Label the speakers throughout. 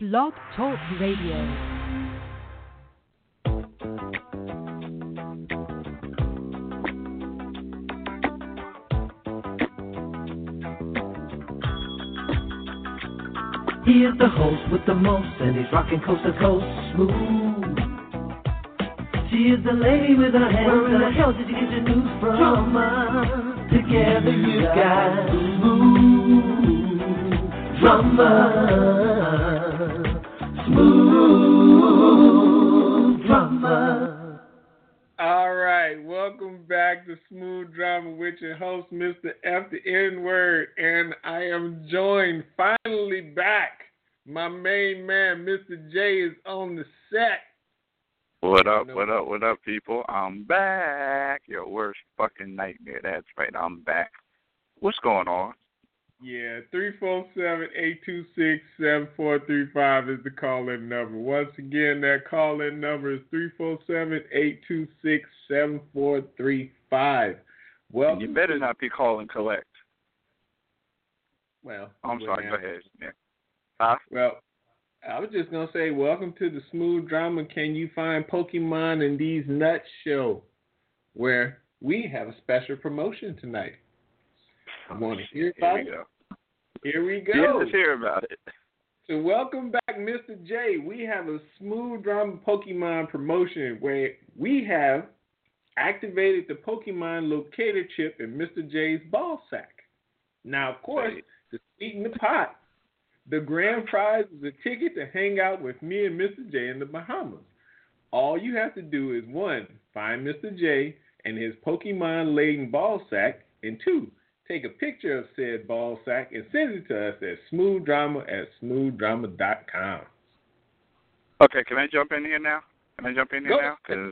Speaker 1: Blog Talk Radio.
Speaker 2: He is the host with the most, and he's rocking coast to coast smooth. She is the lady with her hands. Where in the hell did you get your news from? Drama. Together you got smooth drama. Smooth drama.
Speaker 3: All right, welcome back to Smooth Drama with your host, Mr. F. the N-Word, and I am joined finally back. My main man, Mr. J, is on the set.
Speaker 4: What up, people? I'm back. Your worst fucking nightmare. That's right, I'm back. What's going on?
Speaker 3: Yeah, 347-826-7435 is the call-in number. Once again, that call-in number is 347-826-7435. Well,
Speaker 4: you better not be calling collect.
Speaker 3: Well,
Speaker 4: I'm sorry, go ahead. Yeah.
Speaker 3: Well, I was just going to say, welcome to the Smooth Drama Can You Find Pokemon in These Nuts show, where we have a special promotion tonight. I want to hear about it. Here we go.
Speaker 4: Yeah, let's hear about it.
Speaker 3: So welcome back, Mr. J. We have a Smooth Drama Pokemon promotion where we have activated the Pokemon locator chip in Mr. J's ball sack. Now, of course, to sweeten the pot, the grand prize is a ticket to hang out with me and Mr. J in the Bahamas. All you have to do is, 1, find Mr. J and his Pokemon-laden ball sack, and 2, take a picture of said ball sack and send it to us at smoothdrama@smoothdrama.com.
Speaker 4: Okay, can I jump in here now? Because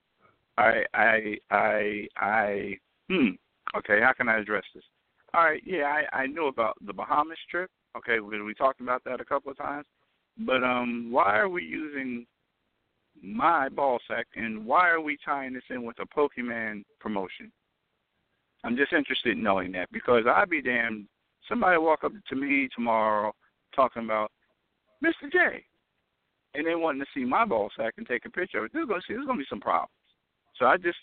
Speaker 4: okay, how can I address this? All right, yeah, I knew about the Bahamas trip. Okay, we talked about that a couple of times. But why are we using my ball sack, and why are we tying this in with a Pokemon promotion? I'm just interested in knowing that, because I'd be damned, somebody walk up to me tomorrow talking about Mr. J, and they wanting to see my ball sack and take a picture of it. There's going to be some problems. So I just,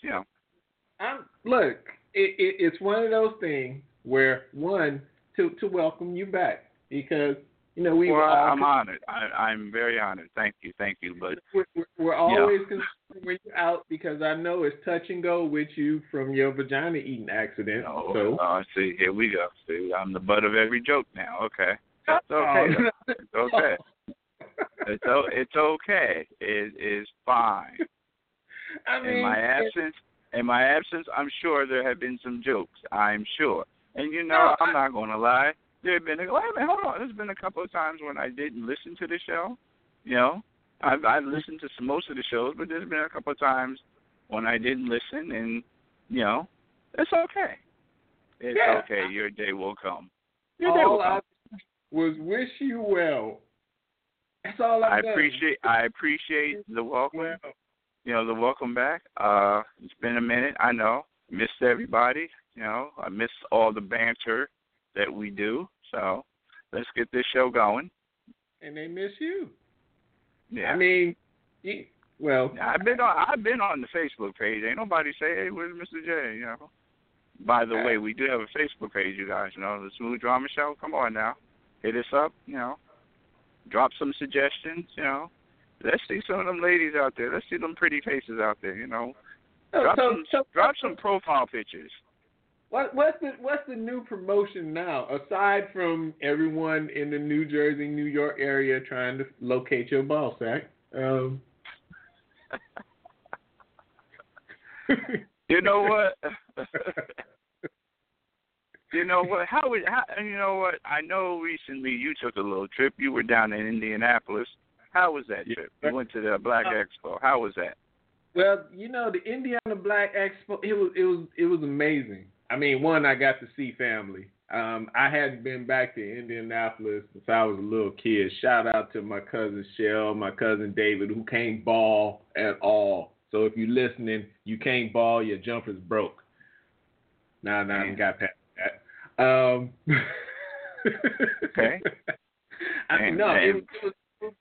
Speaker 3: Look, it's one of those things where, 1, to welcome you back, because, I'm
Speaker 4: honored. I'm very honored. Thank you. But
Speaker 3: we're always concerned when you're out, because I know it's touch and go with you from your vagina eating accident.
Speaker 4: See, here we go. See, I'm the butt of every joke now. Okay, it's okay. It's okay. It's okay. It is fine.
Speaker 3: I mean,
Speaker 4: in my absence, I'm sure there have been some jokes. I'm sure, and I'm not going to lie. There's been a couple of times when I didn't listen to the show. I've listened to most of the shows, but there's been a couple of times when I didn't listen, and it's okay. It's okay. Your day will come.
Speaker 3: All I was wish you well. That's all I
Speaker 4: appreciate the welcome.
Speaker 3: Well.
Speaker 4: The welcome back. It's been a minute. I know. Missed everybody. I missed all the banter that we do. So let's get this show going.
Speaker 3: And they miss you.
Speaker 4: Yeah.
Speaker 3: I mean,
Speaker 4: I've been on the Facebook page. Ain't nobody say, "Hey, where's Mr. J?" By the way, we do have a Facebook page, you guys. The Smooth Drama Show. Come on now, hit us up. Drop some suggestions. Let's see some of them ladies out there. Let's see them pretty faces out there. Drop some profile pictures.
Speaker 3: What's the new promotion now, aside from everyone in the New Jersey, New York area trying to locate your ball sack?
Speaker 4: You know what? I know recently you took a little trip. You were down in Indianapolis. How was that trip? You went to the Black Expo. How was that?
Speaker 3: Well, the Indiana Black Expo, it was amazing. I mean, 1, I got to see family. I hadn't been back to Indianapolis since I was a little kid. Shout out to my cousin Shell, my cousin David, who can't ball at all. So if you're listening, you can't ball, your jumper's broke. Nah, I got past that. Okay.
Speaker 4: It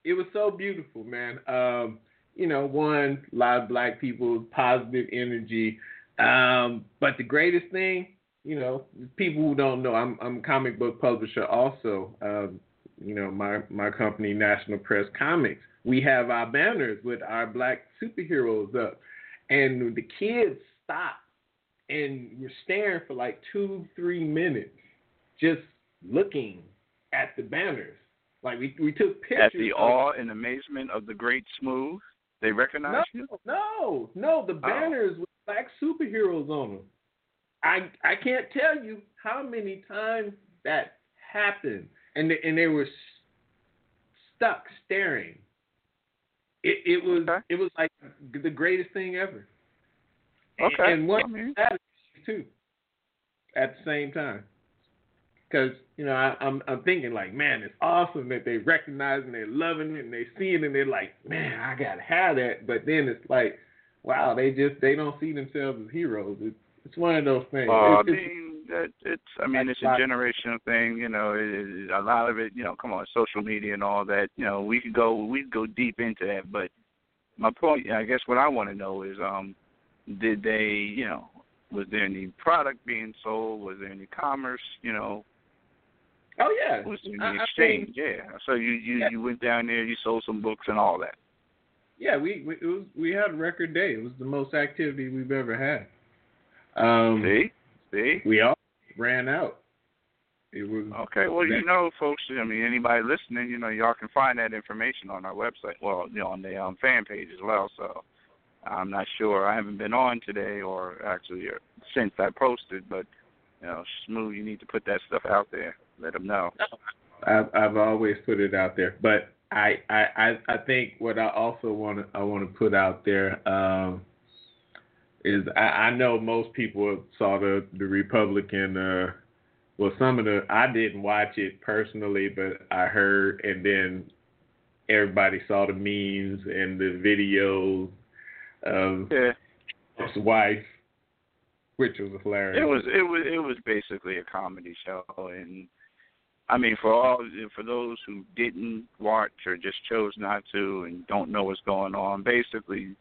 Speaker 3: it was so beautiful, man. You know, one, a lot of black people, positive energy. But the greatest thing, you know, people who don't know, I'm a comic book publisher also. You know, my company, National Press Comics, we have our banners with our black superheroes up. And the kids stopped and were staring for like 2-3 minutes just looking at the banners. Like we took pictures.
Speaker 4: At the awe and amazement of the great Smooth, they recognize you?
Speaker 3: No. The banners with black superheroes on them. I can't tell you how many times that happened, and they were stuck staring. It was like the greatest thing ever.
Speaker 4: Okay.
Speaker 3: And one too at the same time. Because, you know, I'm thinking like, man, it's awesome that they recognize and they're loving it and they see it and they're like, man, I gotta have that. But then it's like, wow, they don't see themselves as heroes. It's one of those things.
Speaker 4: It's a generational thing. You know, a lot of it. You know, come on, social media and all that. You know, we could go deep into that. But my point, I guess, what I want to know is, did they, you know, was there any product being sold? Was there any commerce? You know.
Speaker 3: Oh yeah.
Speaker 4: Was there any exchange? Yeah. So you went down there, you sold some books and all that.
Speaker 3: Yeah, we had a record day. It was the most activity we've ever had.
Speaker 4: See?
Speaker 3: We all ran out. It was
Speaker 4: okay. Well, you know, folks. I mean, anybody listening, you know, y'all can find that information on our website. Well, you know, on the fan page as well. So I'm not sure. I haven't been on today, or actually since I posted. But you know, Smooth, you need to put that stuff out there. Let them know.
Speaker 3: I've always put it out there, but I think what I also want to put out there is I know most people saw the Republican. I didn't watch it personally, but I heard, and then everybody saw the memes and the videos of his wife, which was hilarious.
Speaker 4: It was basically a comedy show, and I mean, for those who didn't watch or just chose not to and don't know what's going on, basically,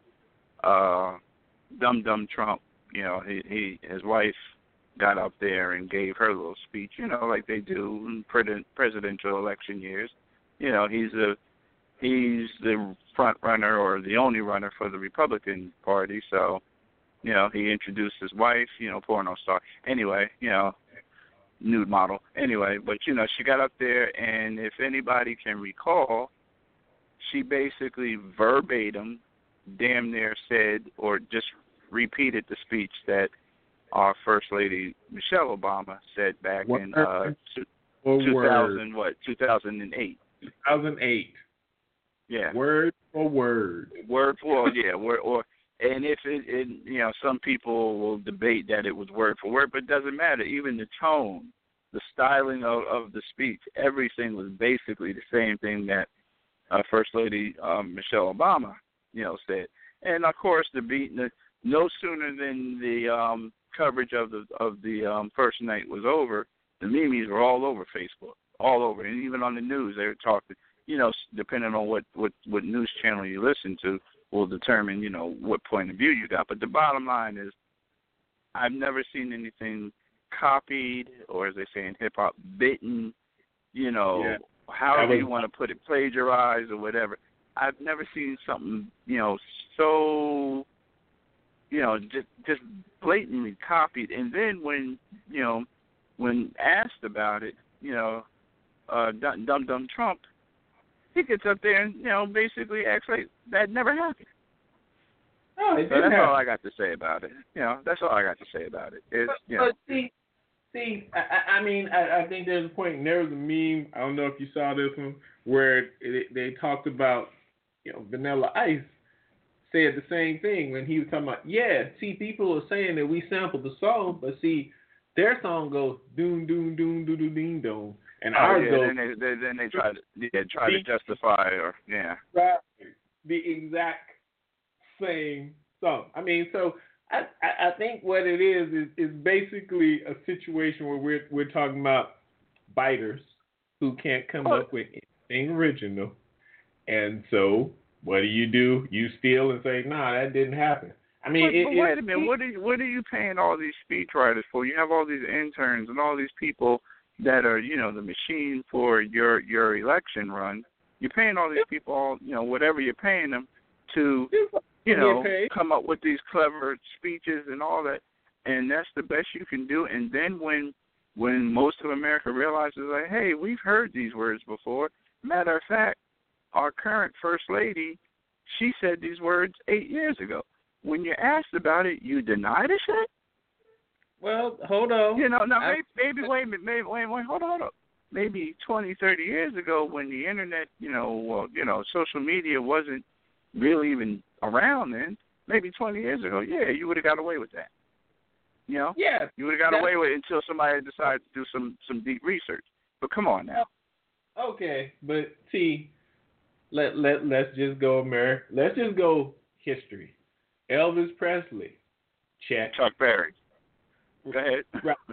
Speaker 4: Dumb Trump, you know, his wife got up there and gave her little speech, you know, like they do in presidential election years. You know, he's the front runner or the only runner for the Republican Party, so, you know, he introduced his wife, you know, porno star. Anyway, you know, nude model. Anyway, but, you know, she got up there, and if anybody can recall, she basically verbatim damn near said or just repeated the speech that our First Lady Michelle Obama said back in 2008.
Speaker 3: 2008.
Speaker 4: Yeah.
Speaker 3: Word for word.
Speaker 4: And if it, you know, some people will debate that it was word for word, but it doesn't matter. Even the tone, the styling of the speech, everything was basically the same thing that First Lady Michelle Obama, you know, said. And of course, no sooner than the coverage of the first night was over, the memes were all over Facebook, all over, and even on the news they were talking. You know, depending on what news channel you listen to, will determine, you know, what point of view you got. But the bottom line is, I've never seen anything copied, or as they say in hip hop, bitten, you know, however you want to put it, plagiarized or whatever. I've never seen something, you know, so, you know, just blatantly copied. And then when asked about it, you know, Dumb Trump, he gets up there and, you know, basically acts like that never happened.
Speaker 3: No, it
Speaker 4: so
Speaker 3: didn't
Speaker 4: that's
Speaker 3: happen.
Speaker 4: all I got to say about it. You know, that's all I got to say about it. It's,
Speaker 3: but see, I mean, I think there's a point, and there was a meme, I don't know if you saw this one, where they talked about, you know, Vanilla Ice said the same thing when he was talking about, people are saying that we sampled the song, but see, their song goes doom doom doom doom doom ding dong, and ours goes.
Speaker 4: Then they try to justify
Speaker 3: right, the exact same song. I mean, so I think what it is basically a situation where we're talking about biters who can't come up with anything original, And so, what do? You steal and say, "Nah, that didn't happen." I mean,
Speaker 4: but wait a minute. What are you paying all these speechwriters for? You have all these interns and all these people that are, the machine for your election run. You're paying all these people all, whatever you're paying them to, come up with these clever speeches and all that, and that's the best you can do. And then when most of America realizes, like, hey, we've heard these words before. Matter of fact, our current First Lady, she said these words 8 years ago. When you're asked about it, you deny the shit?
Speaker 3: Well, hold on.
Speaker 4: Maybe wait a minute. Maybe, hold on. Maybe 20, 30 years ago when the internet, social media wasn't really even around then, maybe 20 years ago, yeah, you would have got away with that.
Speaker 3: Yeah.
Speaker 4: You would have got away with it until somebody decided to do some deep research. But come on now.
Speaker 3: Okay, but see, let's just go America. Let's just go history. Elvis Presley, check.
Speaker 4: Chuck Berry. Go ahead.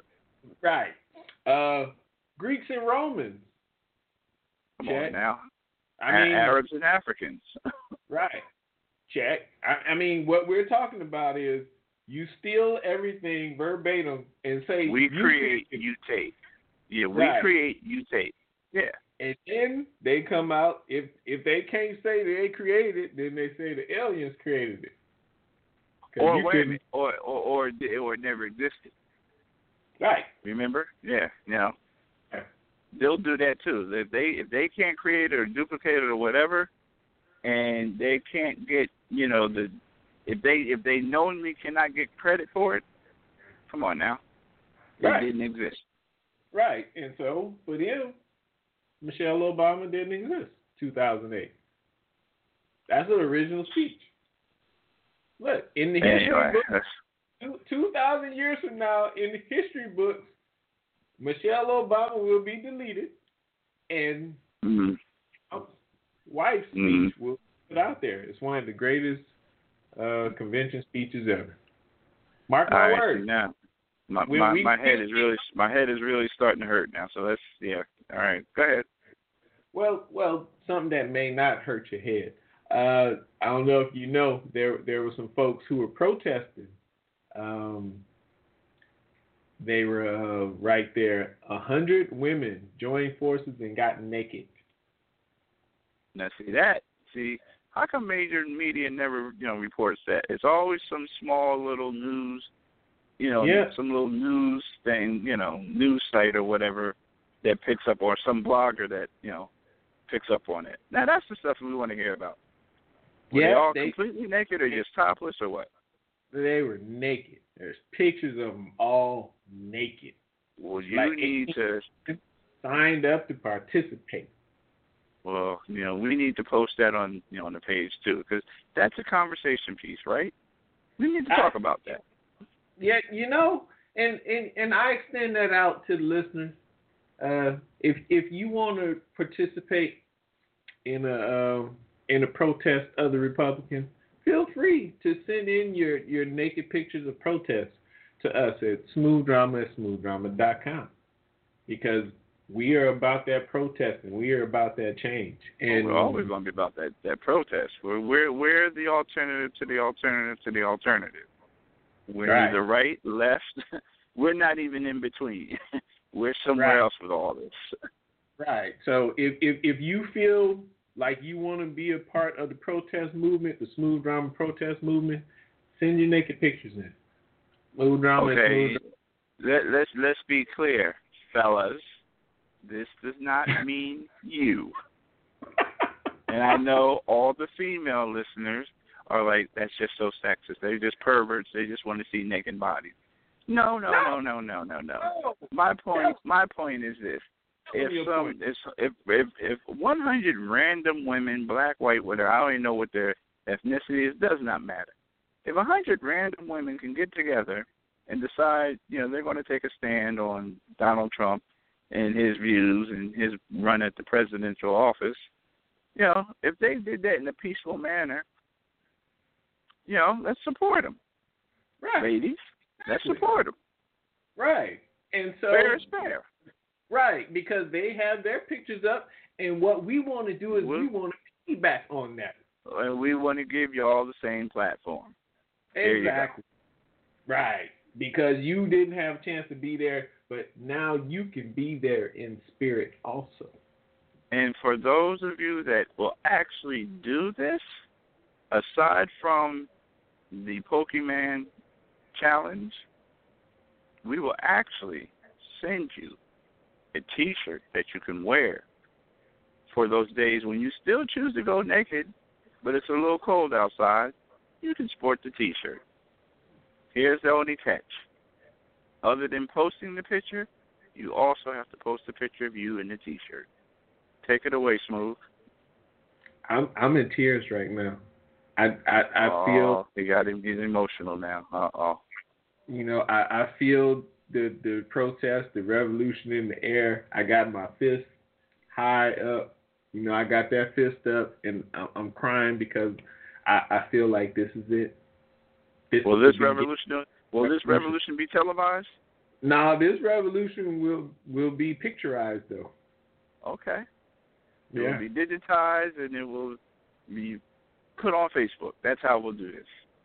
Speaker 3: Right. Greeks and Romans.
Speaker 4: Come
Speaker 3: check.
Speaker 4: on now.
Speaker 3: I mean,
Speaker 4: Arabs and Africans.
Speaker 3: Right. Check. I mean, what we're talking about is you steal everything verbatim and say
Speaker 4: we create, you take. Yeah, we create, you take. Yeah.
Speaker 3: And then they come out, if they can't say they created it, then they say the aliens created it.
Speaker 4: Or wait a minute, or it never existed.
Speaker 3: Right.
Speaker 4: Remember? Yeah. They'll do that too. If they can't create it or duplicate it or whatever, and they can't get if they knowingly cannot get credit for it, come on now, it didn't exist.
Speaker 3: Right. And so for them, Michelle Obama didn't exist. 2008. That's an original speech. Look, in the history books, 2,000 years from now, in the history books, Michelle Obama will be deleted, and wife's speech will be put out there. It's one of the greatest convention speeches ever. Mark my words.
Speaker 4: Now, my head is really starting to hurt now. So let's All right, go ahead.
Speaker 3: Well, something that may not hurt your head. I don't know if you know, there were some folks who were protesting. They were right there. 100 women joined forces and got naked.
Speaker 4: Now see, how come major media never reports that? It's always some small little news, some little news thing, news site or whatever that picks up, or some blogger that picks up on it. Now that's the stuff we want to hear about. Were they all completely naked, or just topless, or what?
Speaker 3: They were naked. There's pictures of them all naked.
Speaker 4: Well, you need to
Speaker 3: signed up to participate.
Speaker 4: Well, we need to post that on on the page too, because that's a conversation piece, right? We need to talk about that.
Speaker 3: Yeah, and I extend that out to the listeners. If you want to participate in a protest of the Republicans, feel free to send in your naked pictures of protests to us at smoothdrama@smoothdrama.com, because we are about that protest and we are about that change. And
Speaker 4: we're always going to be about that protest. We're the alternative to the alternative to the alternative. We're either right, left. We're not even in between. We're somewhere else with all this.
Speaker 3: Right. So if you feel like you want to be a part of the protest movement, the Smooth Drama protest movement, send your naked pictures in. Smooth Drama.
Speaker 4: Okay. Let's be clear, fellas. This does not mean you. And I know all the female listeners are like, that's just so sexist. They're just perverts. They just want to see naked bodies. No. My point is this: if 100 random women, black, white, whatever, I don't even know what their ethnicity is, does not matter. If 100 random women can get together and decide, they're going to take a stand on Donald Trump and his views and his run at the presidential office, if they did that in a peaceful manner, let's support them.
Speaker 3: Right.
Speaker 4: Ladies, let's support them.
Speaker 3: Right. And so
Speaker 4: fair is fair.
Speaker 3: Right, because they have their pictures up, and what we want to do is we want to be feedback on that.
Speaker 4: And we want to give you all the same platform.
Speaker 3: Exactly. Right. Because you didn't have a chance to be there, but now you can be there in spirit also.
Speaker 4: And for those of you that will actually do this, aside from the Pokemon challenge, we will actually send you a T-shirt that you can wear for those days when you still choose to go naked, but it's a little cold outside. You can sport the T-shirt. Here's the only catch. Other than posting the picture, you also have to post a picture of you in the T-shirt. Take it away, Smooth.
Speaker 3: I'm in tears right now. I feel
Speaker 4: he got him. He's emotional now.
Speaker 3: You know, I feel the protest, the revolution in the air. I got my fist high up. You know, I got that fist up, and I'm crying because I feel like this is it.
Speaker 4: Will this revolution be televised?
Speaker 3: No, this revolution will be picturized though.
Speaker 4: Okay. It
Speaker 3: Yeah.
Speaker 4: will be digitized and it will be put on Facebook. That's how we'll do this.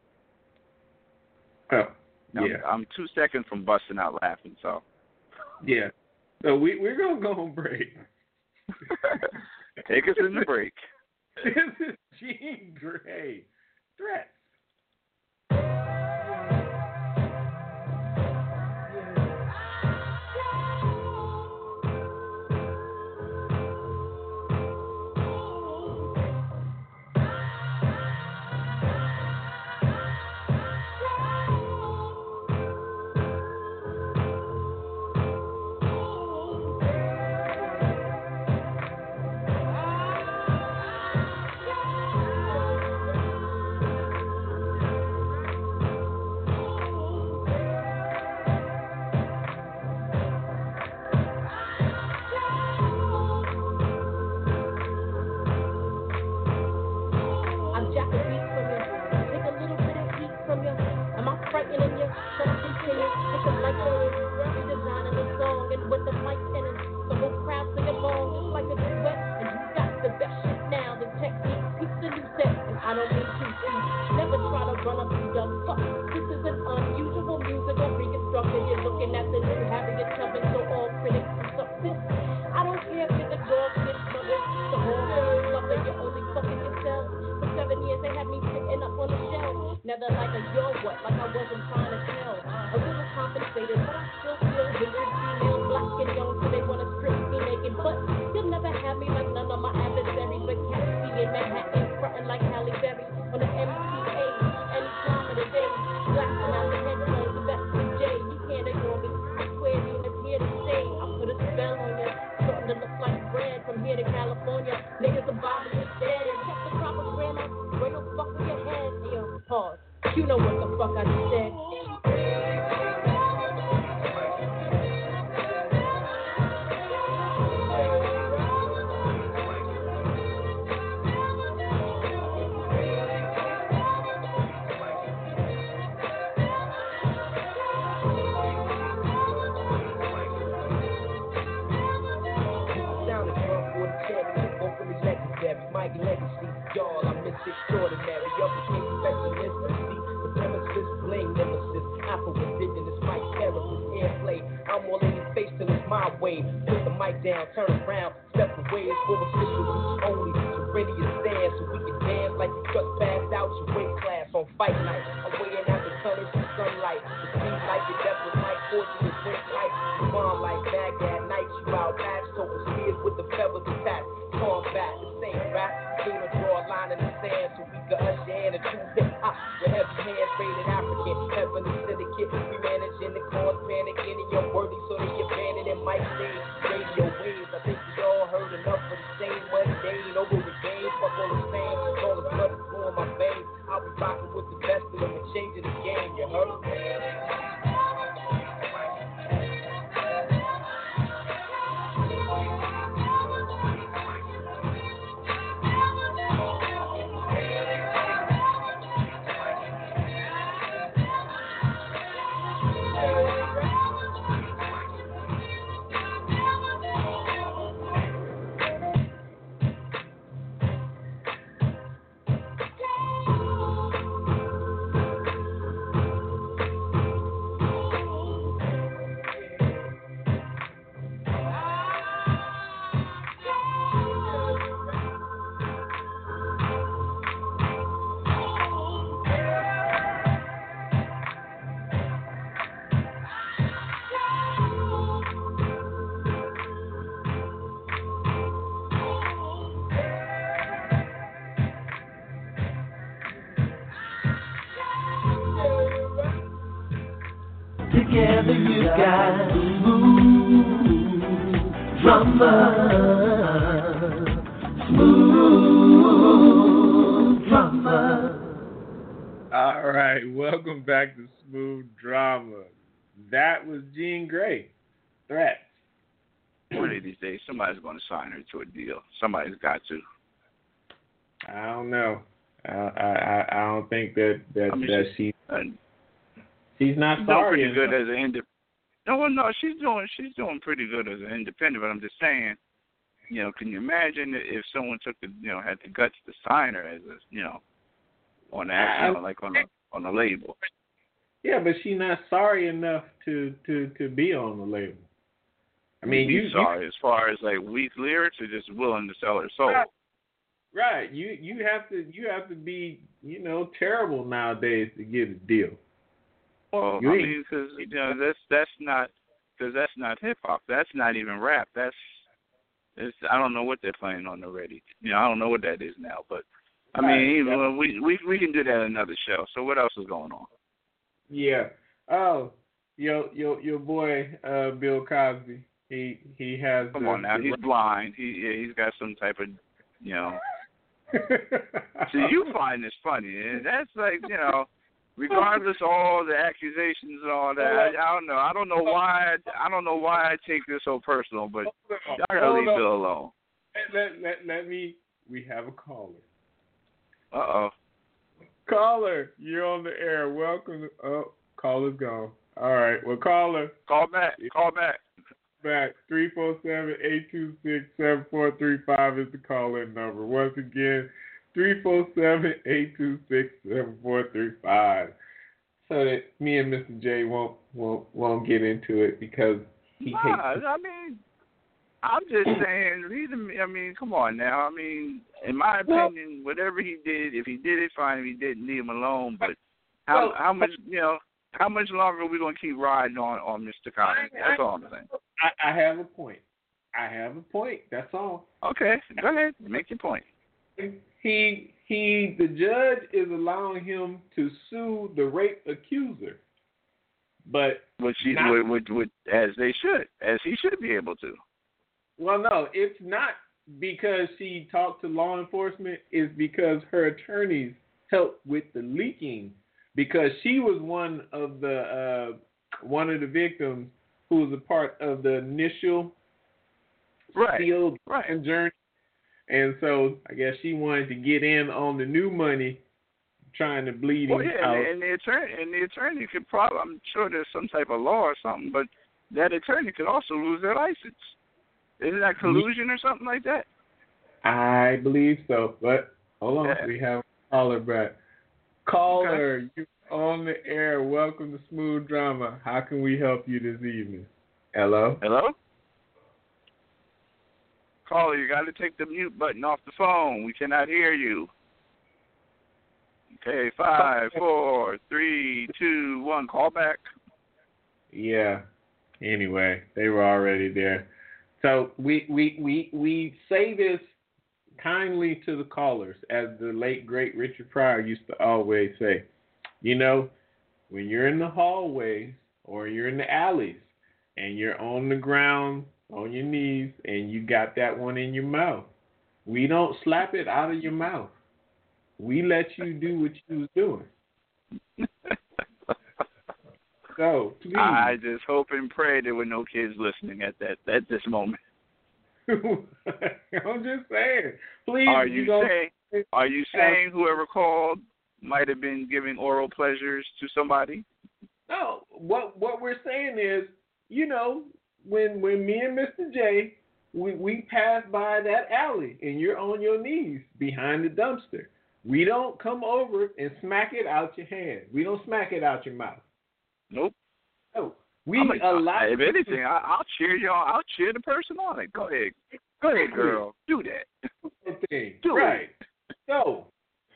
Speaker 3: Oh, yeah.
Speaker 4: I'm 2 seconds from busting out laughing, so.
Speaker 3: Yeah. So we're gonna go on break.
Speaker 4: Take us in the break.
Speaker 3: This is Jean Grey. Threats.
Speaker 2: Together you got smooth drama. Smooth drama.
Speaker 3: All right, welcome back to Smooth Drama. That was Jean Grey. Threats.
Speaker 4: One of these days, somebody's going to sign her to a deal. Somebody's got to.
Speaker 3: I don't know. I don't think that she's not sorry.
Speaker 4: Pretty good as an independent. No, she's doing pretty good as an independent. But I'm just saying, can you imagine if someone took had the guts to sign her as a, on the on the label?
Speaker 3: Yeah, but she's not sorry enough to be on the label. I mean, you
Speaker 4: sorry as far as like weak lyrics, or just willing to sell her soul.
Speaker 3: Right. You have to be terrible nowadays to get a deal.
Speaker 4: Well, because that's not hip hop. That's not even rap. I don't know what they're playing on the radio. I don't know what that is now. But I mean, we can do that another show. So what else is going on?
Speaker 3: Yeah. Oh, your boy Bill Cosby. He has.
Speaker 4: Come on now. He's blind. He's got some type of See, you find this funny, and that's like regardless of all the accusations and all that. I don't know. I don't know why I take this so personal, but y'all gotta leave Bill alone.
Speaker 3: Let me. We have a caller.
Speaker 4: Uh-oh.
Speaker 3: Caller, you're on the air. Welcome. Caller's gone. All right. Well, caller.
Speaker 4: Call back.
Speaker 3: Back 347-826-7435 is the call-in number. Once again, 347-826-7435. So that me and Mr. J won't get into it because he hates it.
Speaker 4: I mean, I'm just saying. Come on now. I mean, in my opinion, whatever he did, if he did it, fine. If he didn't, leave him alone. But how much longer are we going to keep riding on Mr. Cosby? That's all I'm saying.
Speaker 3: I have a point. That's all.
Speaker 4: Okay, go ahead. Make your point.
Speaker 3: The judge is allowing him to sue the rape accuser, but
Speaker 4: as he should be able to.
Speaker 3: Well, no, it's not because she talked to law enforcement. It's because her attorneys helped with the leaking. Because she was one of the victims who was a part of the initial field journey, and so I guess she wanted to get in on the new money, trying to bleed him out.
Speaker 4: And the attorney could probably, I'm sure there's some type of law or something, but that attorney could also lose their license. Isn't that collusion or something like that?
Speaker 3: I believe so, but hold on, we have a caller back. Caller, you're on the air. Welcome to Smooth Drama. How can we help you this evening? Hello?
Speaker 4: Caller, you got to take the mute button off the phone. We cannot hear you. Okay, 5, 4, 3, 2, 1. Call back.
Speaker 3: Yeah. Anyway, they were already there. So we say this kindly to the callers, as the late, great Richard Pryor used to always say. When you're in the hallways or you're in the alleys and you're on the ground, on your knees, and you got that one in your mouth, we don't slap it out of your mouth. We let you do what you was doing. So, please.
Speaker 4: I just hope and pray there were no kids listening at this moment.
Speaker 3: I'm just saying. Please.
Speaker 4: Are you saying whoever called might have been giving oral pleasures to somebody?
Speaker 3: No. What we're saying is, when me and Mr. J, we pass by that alley and you're on your knees behind the dumpster, we don't come over and smack it out your hand. We don't smack it out your mouth.
Speaker 4: Nope.
Speaker 3: No. If
Speaker 4: anything, I'll cheer y'all. I'll cheer the person on it. Go ahead, girl. Do that. Do
Speaker 3: right. It. So,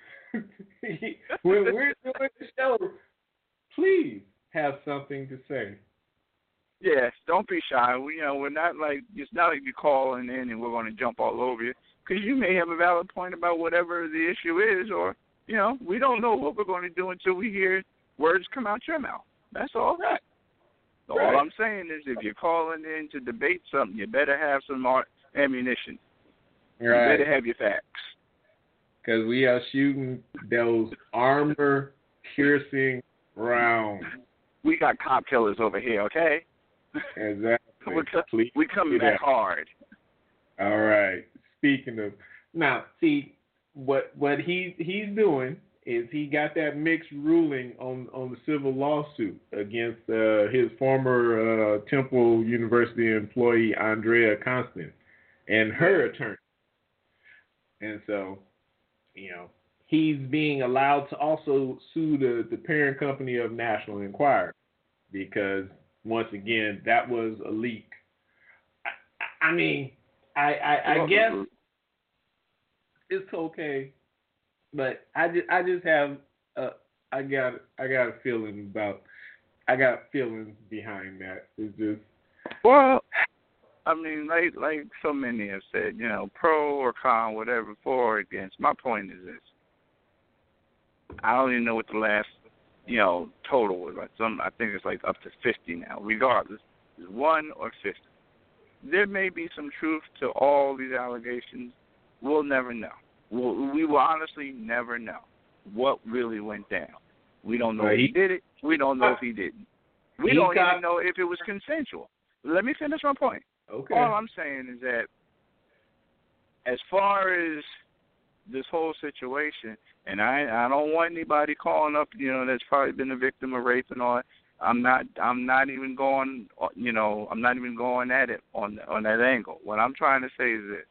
Speaker 3: when we're doing the show, please have something to say.
Speaker 4: Yes, don't be shy. We're not like, it's not like you're calling in and we're going to jump all over you, because you may have a valid point about whatever the issue is, or we don't know what we're going to do until we hear words come out your mouth. That's all.
Speaker 3: Right.
Speaker 4: All I'm saying is if you're calling in to debate something, you better have some ammunition. You better have your facts.
Speaker 3: Because we are shooting those armor-piercing rounds.
Speaker 4: We got cop killers over here, okay?
Speaker 3: Exactly.
Speaker 4: We coming back hard.
Speaker 3: All right. Speaking of, now see what he's doing is he got that mixed ruling on the civil lawsuit against his former Temple University employee Andrea Constant and her attorney, and so he's being allowed to also sue the parent company of National Enquirer because once again that was a leak. I mean, I guess it's okay, but I just have I got a feeling feelings behind that. It's just
Speaker 4: I mean, like so many have said, pro or con, whatever, for or against. My point is this: I don't even know what the last total was. Like I think it's like up to 50 now. Regardless, is 1 or 50. There may be some truth to all these allegations. We'll never know. We will honestly never know what really went down. We don't know if he did it. We don't know if he didn't. We don't even know if it was consensual. Let me finish my point.
Speaker 3: Okay.
Speaker 4: All I'm saying is that as far as this whole situation, and I don't want anybody calling up, that's probably been a victim of rape and all that. I'm not even going, I'm not even going at it on that angle. What I'm trying to say is this.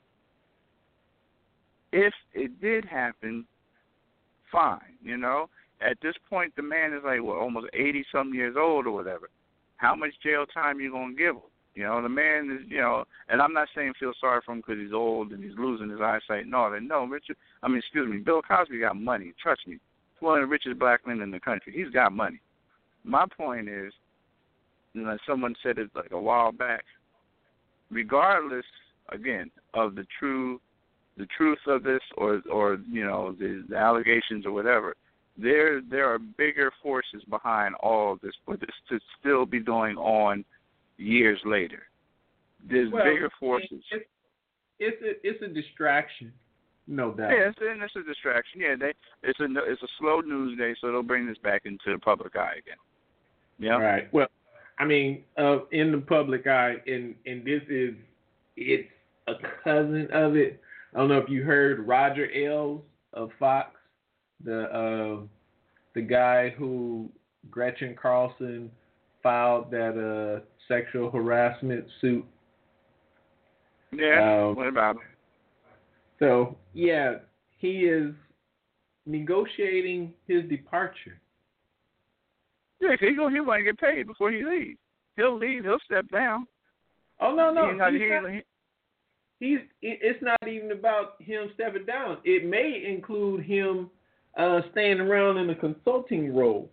Speaker 4: If it did happen, fine, At this point, the man is like, almost 80-something years old or whatever. How much jail time you going to give him? The man is, and I'm not saying feel sorry for him because he's old and he's losing his eyesight and all that. No, Bill Cosby got money. Trust me. He's one of the richest black men in the country. He's got money. My point is, someone said it like a while back, regardless, again, of the truth of this or the allegations or whatever, there are bigger forces behind all of this for this to still be going on years later. There's bigger forces.
Speaker 3: It's a distraction, no doubt.
Speaker 4: Yeah, it's a distraction. Yeah, it's a slow news day, so they'll bring this back into the public eye again. Yeah.
Speaker 3: Right. Well, I mean, in the public eye, and it's a cousin of it. I don't know if you heard Roger Ailes of Fox, the guy who Gretchen Carlson filed that sexual harassment suit.
Speaker 4: Yeah. What about him?
Speaker 3: So yeah, he is negotiating his departure.
Speaker 4: Yeah, he want to get paid before he leaves. He'll leave. He'll step down.
Speaker 3: Oh no. It's not even about him stepping down. It may include him staying around in a consulting role.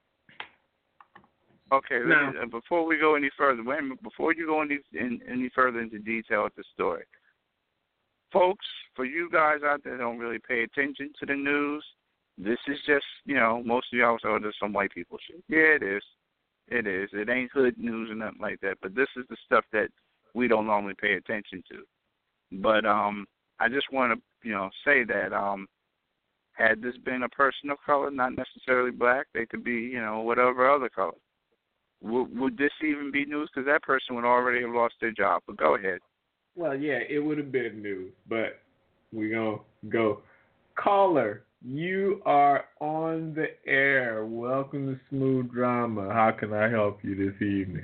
Speaker 4: Okay, now, before we go any further, before you go any further into detail with the story, folks, for you guys out there that don't really pay attention to the news, this is just, most of y'all say, oh, there's some white people shit. Yeah, it is. It is. It ain't hood news or nothing like that, but this is the stuff that we don't normally pay attention to. But I just want to, say that had this been a person of color, not necessarily black, they could be, whatever other color. Would this even be news? Because that person would already have lost their job. But go ahead.
Speaker 3: Well, yeah, it would have been news. But we're going to go. Caller, you are on the air. Welcome to Smooth Drama. How can I help you this evening?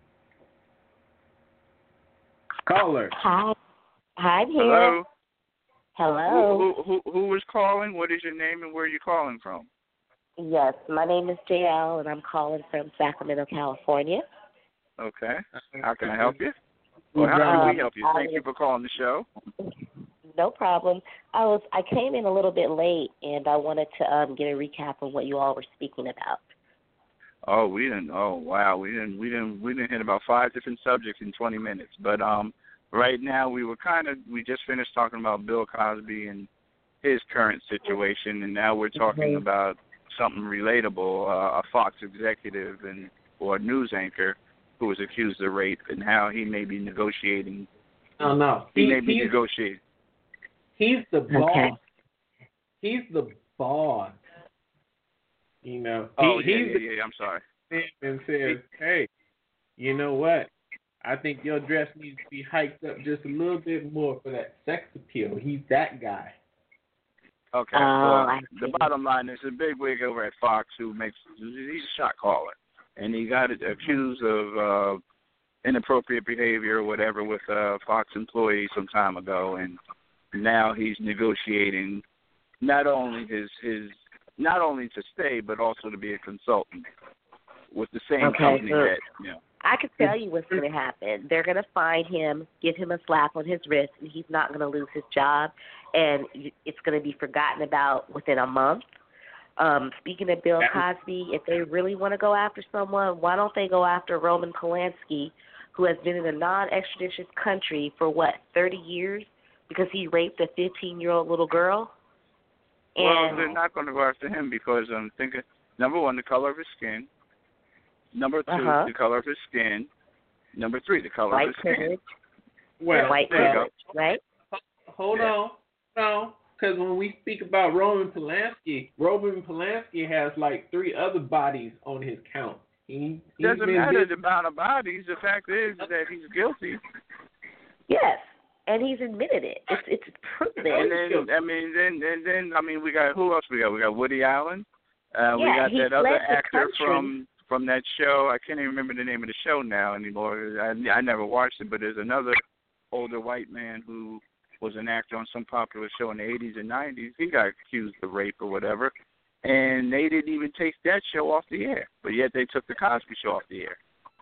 Speaker 3: Caller.
Speaker 1: Hi. Hi here.
Speaker 4: Hello.
Speaker 1: Hello.
Speaker 4: Who was calling? What is your name and where are you calling from?
Speaker 1: Yes, my name is JL, and I'm calling from Sacramento, California.
Speaker 4: Okay. How can I help you? Well, how can we help you? Thank you for calling the show.
Speaker 1: No problem. I came in a little bit late, and I wanted to get a recap of what you all were speaking about.
Speaker 4: Oh, we didn't. Oh, wow. We didn't hit about 5 different subjects in 20 minutes. But right now we just finished talking about Bill Cosby and his current situation, and now we're talking about something relatable, a Fox executive or a news anchor who was accused of rape, and how he may be negotiating.
Speaker 3: No.
Speaker 4: He may be negotiating.
Speaker 3: He's the boss.
Speaker 1: Okay.
Speaker 3: He's the boss. You know.
Speaker 4: I'm sorry.
Speaker 3: And says, hey, you know what? I think your dress needs to be hiked up just a little bit more for that sex appeal. He's that guy.
Speaker 4: Okay. Well, the bottom line is a big wig over at Fox he's a shot caller, and he got accused of inappropriate behavior or whatever with a Fox employee some time ago, and now he's negotiating not only not only to stay but also to be a consultant with the same company that
Speaker 1: I can tell you what's going to happen. They're going to find him, give him a slap on his wrist, and he's not going to lose his job, and it's going to be forgotten about within a month. Speaking of Bill Cosby, if they really want to go after someone, why don't they go after Roman Polanski, who has been in a non-extradition country for, 30 years because he raped a 15-year-old little girl?
Speaker 4: Well, they're not going to go after him because I'm thinking, number one, the color of his skin. Number two, the color of his skin. Number three, the color of his skin.
Speaker 3: Well,
Speaker 1: white privilege, right?
Speaker 3: Hold on. No, because when we speak about Roman Polanski has like 3 other bodies on his count.
Speaker 4: Doesn't matter the amount of bodies. The fact is that he's guilty.
Speaker 1: Yes, and he's admitted it. It's proven.
Speaker 4: And then we got who else? We got Woody Allen. We got that other actor from that show. I can't even remember the name of the show now anymore. I never watched it, but there's another older white man who was an actor on some popular show in the 80s and 90s. He got accused of rape or whatever, and they didn't even take that show off the air, but yet they took the Cosby Show off the air.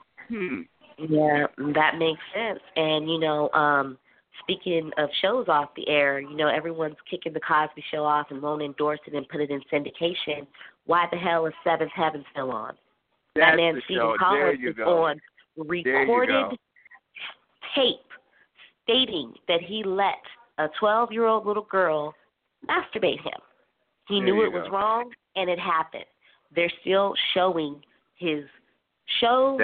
Speaker 1: Yeah, that makes sense. And, speaking of shows off the air, everyone's kicking the Cosby Show off and won't endorse it and put it in syndication. Why the hell is Seventh Heaven still on? That man Stephen Collins is on recorded tape stating that he let a 12-year-old little girl masturbate him. He knew it was wrong, and it happened. They're still showing his shows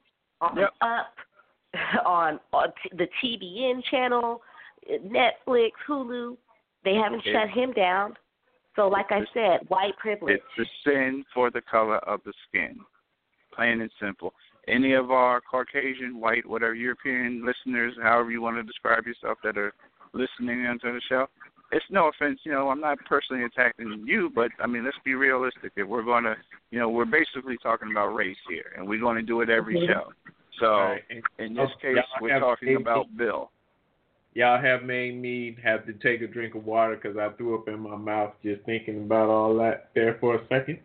Speaker 1: on the TBN channel, Netflix, Hulu. They haven't shut him down. So, like I said, white privilege.
Speaker 4: It's a sin for the color of the skin. Plain and simple. Any of our Caucasian, white, whatever, European listeners, however you want to describe yourself, that are listening onto the show, it's no offense. I'm not personally attacking you, but, let's be realistic. If we're going to, we're basically talking about race here, and we're going to do it every show. So, in this case, we're talking about Bill.
Speaker 3: Y'all have made me have to take a drink of water because I threw up in my mouth just thinking about all that there for a second.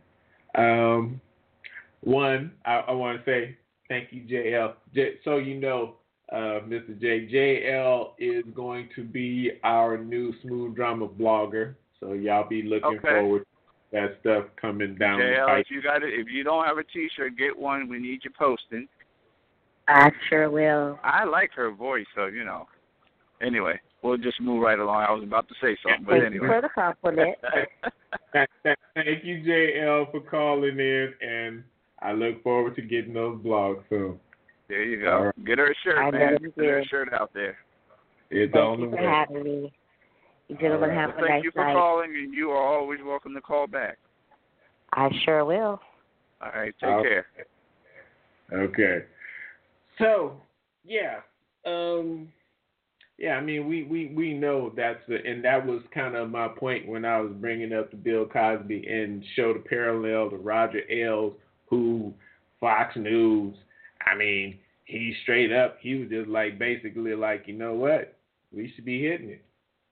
Speaker 3: One, I want to say thank you, JL. So Mr. J, JL is going to be our new Smooth Drama blogger. So y'all be looking forward to that stuff coming down
Speaker 4: JL,
Speaker 3: the pipe.
Speaker 4: if you don't have a T-shirt, get one. We need you posting.
Speaker 1: I sure will.
Speaker 4: I like her voice, so Anyway, we'll just move right along. I was about to say something, but anyway.
Speaker 1: Thank you for the compliment.
Speaker 3: Thank you, JL, for calling in, and I look forward to getting those blogs soon.
Speaker 4: There you go. Right. Get her a shirt, man. Get her a shirt out there.
Speaker 3: It's
Speaker 1: Thank
Speaker 3: on the way.
Speaker 1: Thank you for having me. You gentlemen have a nice night.
Speaker 4: Thank you for calling, and you are always welcome to call back.
Speaker 1: I sure will.
Speaker 4: All right, take care.
Speaker 3: Okay. So, we know and that was kind of my point when I was bringing up the Bill Cosby and showed a parallel to Roger Ailes, who Fox News, he straight up, he was just basically you know what, we should be hitting it.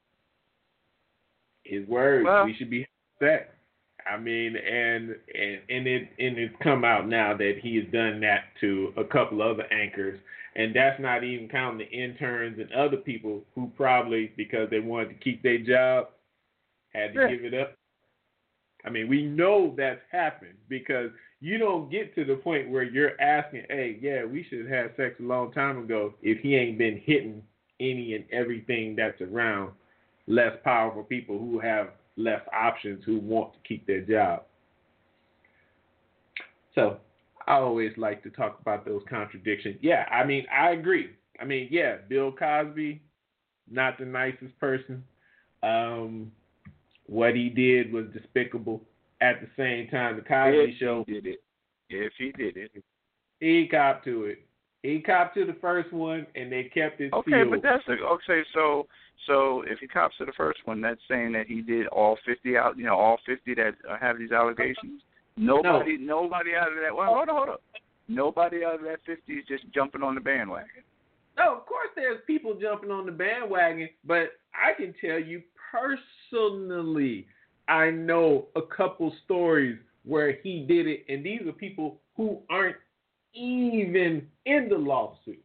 Speaker 3: His words, we should be set. And it's come out now that he has done that to a couple other anchors. And that's not even counting the interns and other people who probably, because they wanted to keep their job, had to give it up. We know that's happened because you don't get to the point where you're asking, hey, we should have had sex a long time ago if he ain't been hitting any and everything that's around less powerful people who have less options who want to keep their job. So I always like to talk about those contradictions. Yeah, I mean, I agree. I mean, yeah, Bill Cosby, not the nicest person. What he did was despicable. At the same time, the Cosby Show.
Speaker 4: If he did it.
Speaker 3: He copped to it. He copped to the first one, and they kept it
Speaker 4: okay,
Speaker 3: sealed.
Speaker 4: But that's okay. So if he cops to the first one, that's saying that he did all 50 out. All 50 that have these allegations. Nobody out of that. Well, hold on. Nobody out of that 50 is just jumping on the bandwagon.
Speaker 3: No, of course there's people jumping on the bandwagon, but I can tell you personally, I know a couple stories where he did it, and these are people who aren't even in the lawsuit.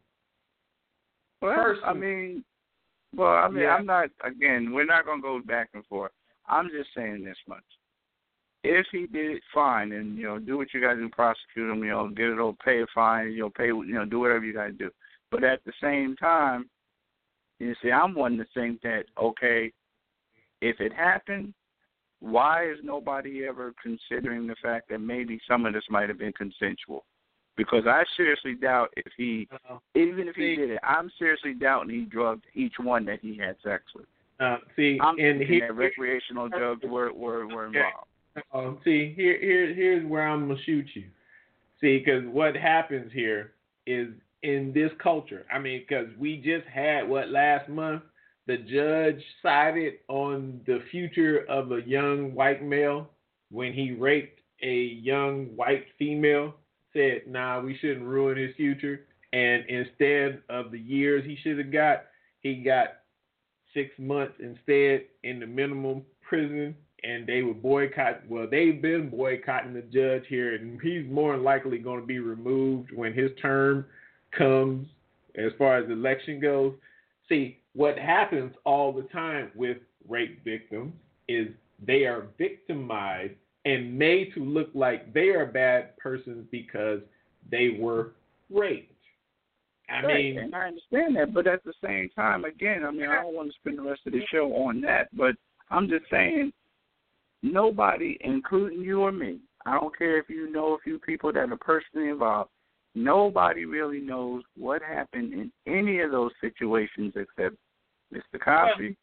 Speaker 4: Well, I mean,
Speaker 3: yeah.
Speaker 4: I'm not. Again, we're not going to go back and forth. I'm just saying this much. If he did it, fine, and do what you got to do, prosecute him. Get it over, pay a fine. Do whatever you got to do. But at the same time, I'm one to think that okay, if it happened, why is nobody ever considering the fact that maybe some of this might have been consensual? Because I seriously doubt even if he did it, I'm seriously doubting he drugged each one that he had sex with. I'm thinking that recreational drugs were involved.
Speaker 3: Here's where I'm going to shoot you. See, because what happens here is in this culture, because we just had, last month, the judge sided on the future of a young white male when he raped a young white female, said, we shouldn't ruin his future. And instead of the years he should have got, he got 6 months instead in the minimum prison. And they were they've been boycotting the judge here, and he's more than likely going to be removed when his term comes as far as election goes. See, what happens all the time with rape victims is they are victimized and made to look like they are bad persons because they were raped.
Speaker 4: And I understand that, but at the same time, again, I don't want to spend the rest of the show on that, but I'm just saying, nobody, including you or me, I don't care if you know a few people that are personally involved, nobody really knows what happened in any of those situations except Mr. Cosby,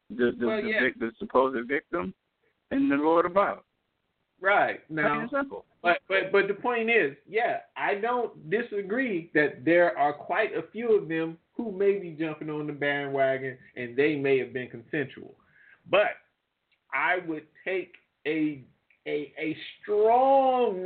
Speaker 4: the supposed victim, and the Lord above.
Speaker 3: Right. Now, but the point is, I don't disagree that there are quite a few of them who may be jumping on the bandwagon and they may have been consensual. But I would take a strong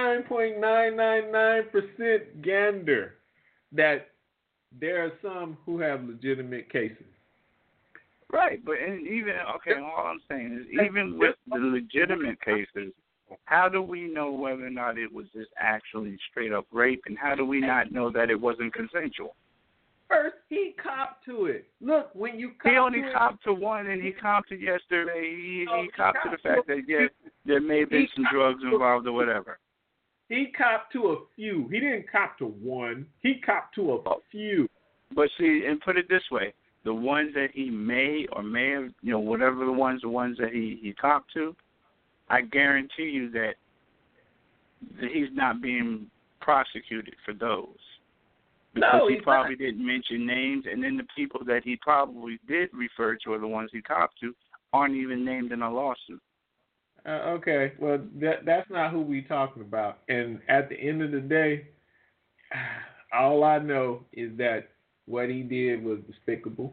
Speaker 3: 99.999% gander that there are some who have legitimate cases.
Speaker 4: Right, but all I'm saying is even with the legitimate cases, how do we know whether or not it was just actually straight up rape, and how do we not know that it wasn't consensual?
Speaker 3: First, he copped to it. Look, when you cop
Speaker 4: he only copped to one, and he copped to yesterday. He copped to the fact that there may have been some drugs involved or whatever.
Speaker 3: He copped to a few. He didn't cop to one. He copped to a few.
Speaker 4: But see, and put it this way. The ones that he may have, whatever the ones that he copped to, I guarantee you that he's not being prosecuted for those. Because he probably didn't mention names, and then the people that he probably did refer to or the ones he copped to aren't even named in a lawsuit.
Speaker 3: Okay, well, that's not who we're talking about. And at the end of the day, all I know is that what he did was despicable.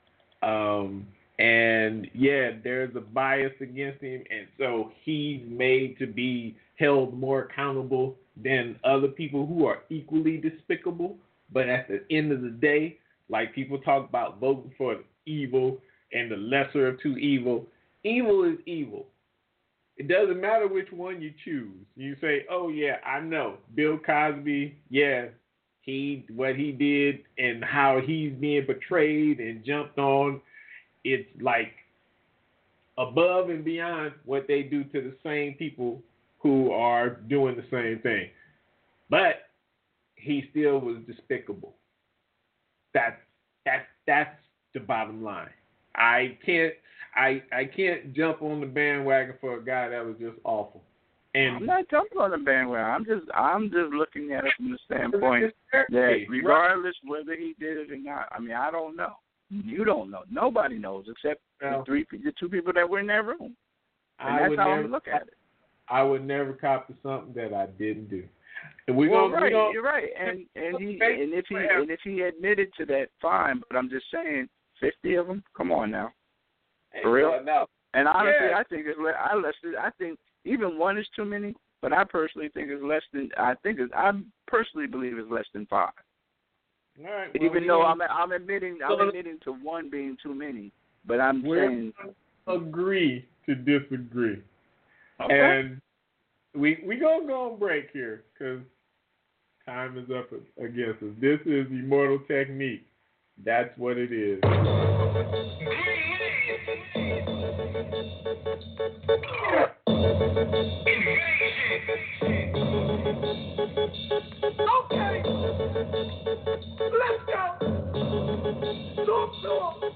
Speaker 3: And there's a bias against him, and so he's made to be held more accountable than other people who are equally despicable. But at the end of the day, like people talk about voting for the evil and the lesser of two evil, evil is evil. It doesn't matter which one you choose. You say, oh yeah, I know, Bill Cosby, what he did and how he's being portrayed and jumped on, it's like above and beyond what they do to the same people who are doing the same thing. But he still was despicable. That's the bottom line. I can't jump on the bandwagon for a guy that was just awful. And
Speaker 4: I'm not jumping on the bandwagon. I'm just looking at it from the standpoint that regardless whether he did it or not, I mean, I don't know. You don't know. Nobody knows except the two people that were in that room. And that's how I'm looking at it.
Speaker 3: I would never cop to something that I didn't do. And
Speaker 4: you're right. And if he admitted to that, fine. But I'm just saying, 50 of them. Come on now, for real.
Speaker 3: No.
Speaker 4: And honestly, I think I think even one is too many. But I personally think it's less than. I personally believe it's less than 5.
Speaker 3: All right.
Speaker 4: Well, even though I'm admitting to one being too many. But I'm saying
Speaker 3: agree to disagree.
Speaker 4: Okay.
Speaker 3: And we gonna go on break here because time is up against us. This is Immortal Technique. That's what it is.
Speaker 2: Okay, let's go. Talk.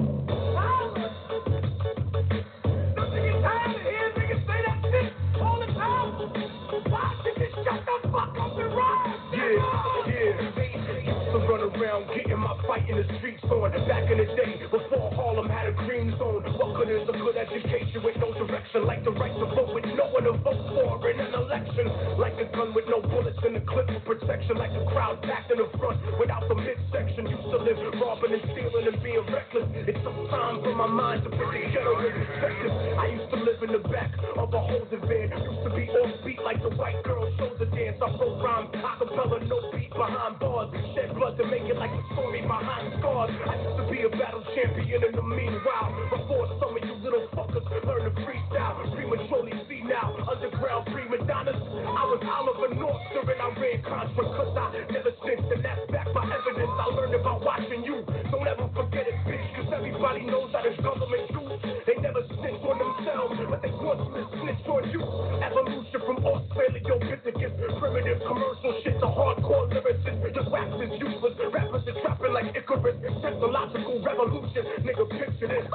Speaker 2: Getting my fight in the streets on. Back in the day, before Harlem had a green zone. What good is a good education with no direction? Like the right to vote with no one to vote for in an election. Like a gun with no bullets in the clip for protection. Like the crowd packed in the front without the midsection. Used to live robbing and stealing and being reckless. It took time for my mind to put the ghetto in perspective. I used to live in the back of a holding van. Used to be offbeat like the white girl shoulder dance. I wrote rhymes, acapella, no beat behind bars. Shed blood to make it like the story behind scars. I used to be a battle champion in the meanwhile. Before some of you little fuckers learn to freestyle. Prematurely see now, underground prima donnas. I was Oliver North and I ran Contra cause I never snitched and that's back by evidence I learned about watching you. Don't ever forget it, bitch, cause everybody knows how this government do. They never snitch on themselves, but they want to snitch on you. Evolution from Australia, Pizzagis, primitive commercial shit to hardcore lyricists. Your wax is useless, rappers are trapping like Icarus. Technological revolution, nigga, picture this.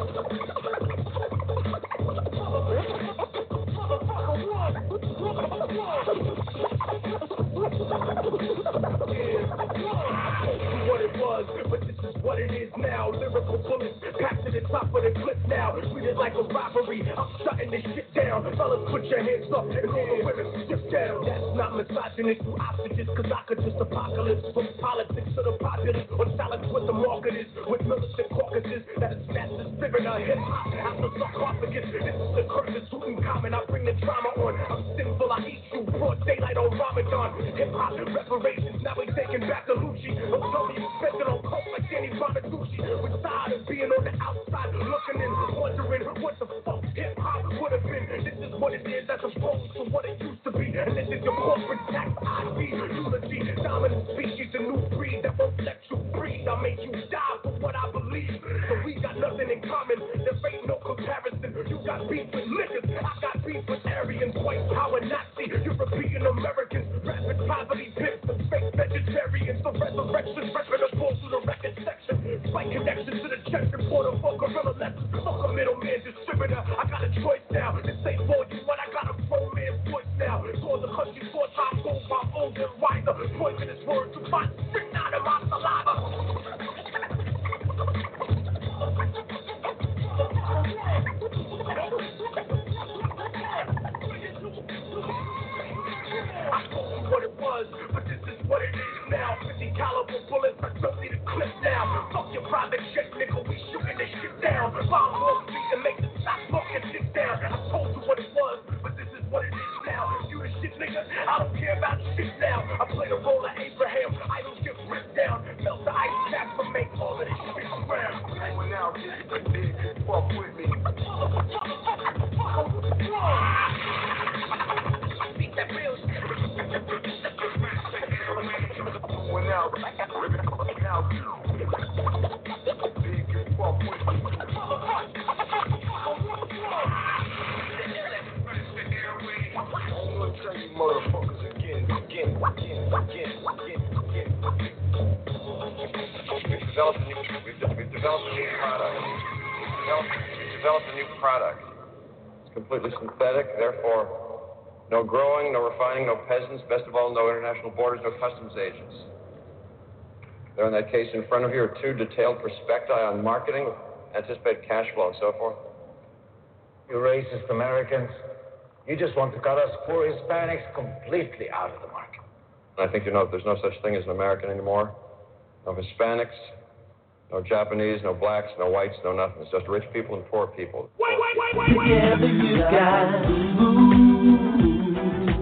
Speaker 2: What it was, but this is what it is now. Lyrical bullets packed to the top of the clip now. Treat it like a robbery. I'm shutting this shit down. Fellas, put your hands up and all the women shift down. That's not misogynist, you ostriches, cause I could just apocalypse from politics to the populace. On challenge with the marketers, with militant caucuses that is snatched the spirit of hip hop out the sarcophagus. This is the curse of Tutankhamun. I bring the drama on. I'm sinful, I eat you. Broad daylight on Ramadan. Hip hop reparations, now we taking back the Lucci. I'm telling you, spent it on coke like Danny Bonaducci. We're tired of being on the outside, looking in, wondering what the fuck hip hop would have been. This is what it is as opposed to what it used to be. And this is your corporate tax ID, eulogy, dominant species, a new breed that won't let you breathe. I made you die for what I believe. So we got nothing in common, there ain't no comparison. You got beef with niggas, I got beef with Aryans, white power Nazi, European Americans, rapid poverty pimps, and fake vegetarians. The resurrection, repping the ball through the record section. Fight connection to the church reporter for guerrilla lessons. Fuck a middleman distributor, I got a choice now. This ain't for you, but I got a pro man's voice now. For the country, 4 times old, my old and wiser. Poisonous words to find straight out of my saliva. I told you what it was, but this is what it is now. 50 caliber bullets, I don't need a clip now. Fuck your private jet, nigga, we shooting this shit down. Bomb Wall Street and make the stock market shit down. I told you what it was, but this is what it is now. You the shit, nigga, I don't care about shit now. I play the role of Abraham, I don't get ripped down. Melt the ice cap and make all of this shit around. Well, now, big, fuck with me. Beat that real shit. Well, now, big, fuck with me. I'm gonna tell you motherfuckers again. We've developed a new product. It's completely synthetic, therefore
Speaker 5: No growing, no refining, no peasants. Best of all, no international borders, no customs agents. There in that case in front of you are 2 detailed prospecti on marketing, anticipated cash flow, and so forth.
Speaker 6: You racist Americans, you just want to cut us poor Hispanics completely out of the market.
Speaker 5: And I think you know that there's no such thing as an American anymore. No Hispanics, no Japanese, no blacks, no whites, no nothing. It's just rich people and poor people.
Speaker 2: Together you got smooth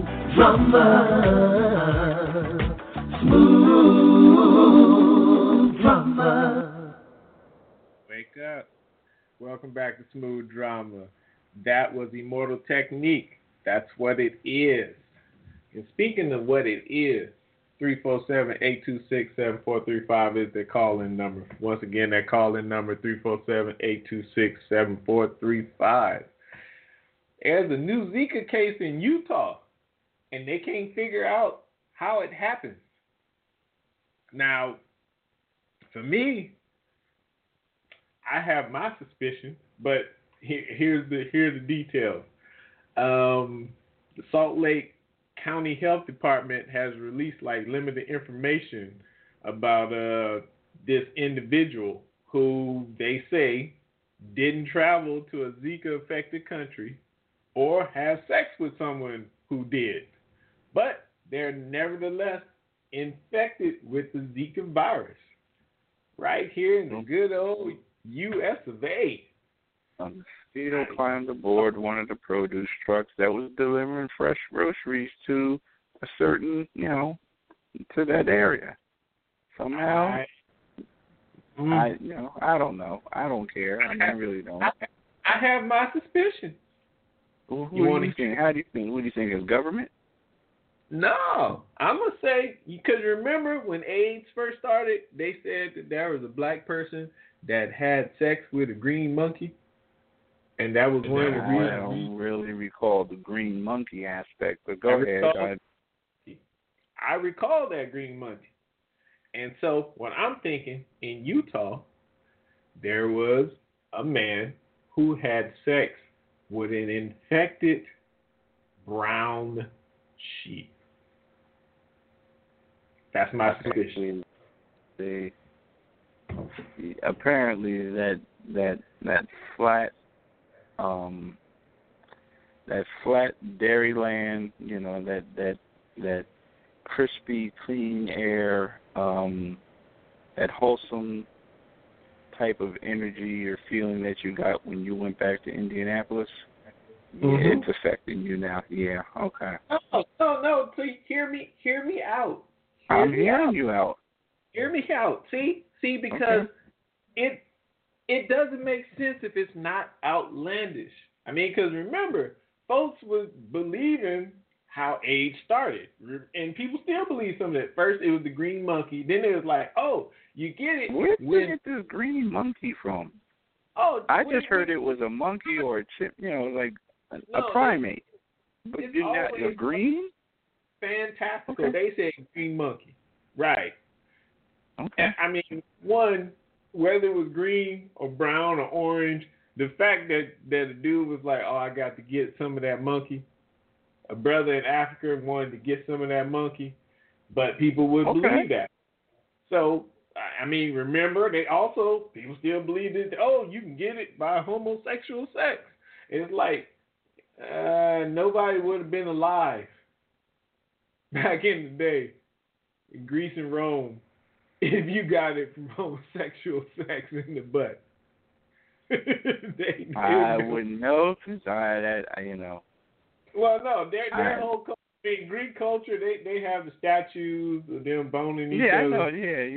Speaker 2: drama. Smooth drama.
Speaker 3: Wake up. Welcome back to Smooth Drama. That was Immortal Technique. That's what it is. And speaking of what it is, 347-826-7435 is their call-in number. Once again, that call-in number, 347-826-7435. There's a new Zika case in Utah, and they can't figure out how it happened. Now, for me, I have my suspicion, but here's the details. The Salt Lake County Health Department has released limited information about this individual who they say didn't travel to a Zika-affected country or have sex with someone who did, but they're nevertheless infected with the Zika virus right here in the good old U.S. of A.
Speaker 4: A mosquito climbed aboard one of the produce trucks that was delivering fresh groceries to a certain, to that area. Somehow, I don't know. I don't care. I really don't.
Speaker 3: I have my suspicion.
Speaker 4: Well, what do you think? How do you think? What do you think is government?
Speaker 3: No, I'm going to say, because remember when AIDS first started, they said that there was a black person that had sex with a green monkey, and that was one of the reasons.
Speaker 4: I don't really recall the green monkey aspect, but go ahead.
Speaker 3: I recall that green monkey. And so what I'm thinking, in Utah, there was a man who had sex with an infected brown sheep. That's my suspicion.
Speaker 4: Apparently that flat Dairyland, that crispy, clean air, that wholesome type of energy or feeling that you got when you went back to Indianapolis. Yeah, it's affecting you now. Yeah, okay.
Speaker 3: Oh, no, please hear me out.
Speaker 4: I'm hearing you out.
Speaker 3: Hear me out. See, because it doesn't make sense if it's not outlandish. I mean, because remember, folks was believing how AIDS started, and people still believe some of that. First, it was the green monkey. Then it was like, oh, you get it.
Speaker 4: Where did you get this green monkey from?
Speaker 3: Oh,
Speaker 4: I just heard it was a monkey or a chip, a primate. But you're green?
Speaker 3: Fantastical. Okay. They said green monkey. Right.
Speaker 4: Okay.
Speaker 3: I mean, one, whether it was green or brown or orange, the fact that the dude was like, oh, I got to get some of that monkey. A brother in Africa wanted to get some of that monkey, but people wouldn't believe that. So, I mean, remember, people still believe that, you can get it by homosexual sex. It's like, nobody would have been alive back in the day in Greece and Rome if you got it from homosexual sex in the butt.
Speaker 4: I wouldn't know because
Speaker 3: Well, no, their whole culture, in Greek culture, they have the statues of them boning each other.
Speaker 4: Yeah, I know.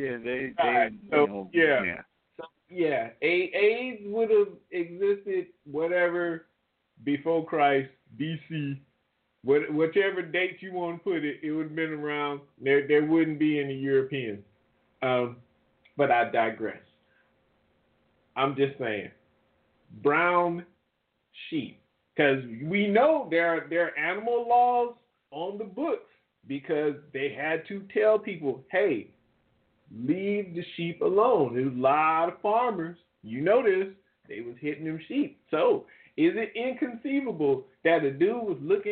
Speaker 4: Yeah,
Speaker 3: AIDS would have existed whatever before Christ, BC, whichever date you want to put it, it would have been around. There wouldn't be any Europeans. But I digress. I'm just saying, brown sheep. Because we know there are animal laws on the books because they had to tell people, hey, leave the sheep alone. There's a lot of farmers, you know this, they was hitting them sheep. So is it inconceivable that a dude was looking